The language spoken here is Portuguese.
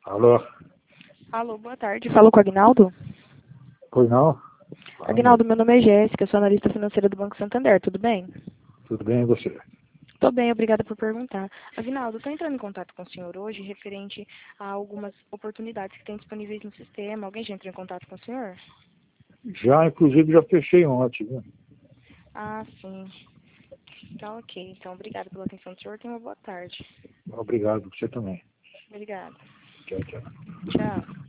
Alô? Alô, boa tarde. Falo com o Agnaldo? Pois não? Agnaldo, meu nome é Jéssica, sou analista financeira do Banco Santander, tudo bem? Tudo bem, e você? Tô bem, obrigada por perguntar. Agnaldo, estou entrando em contato com o senhor hoje referente a algumas oportunidades que tem disponíveis no sistema. Alguém já entrou em contato com o senhor? Já, inclusive, já fechei ontem, viu? Ah, sim. Tá ok. Então, obrigada pela atenção do senhor. Tenha uma boa tarde. Obrigado, você também. Obrigada. Tchau, tchau. Tchau.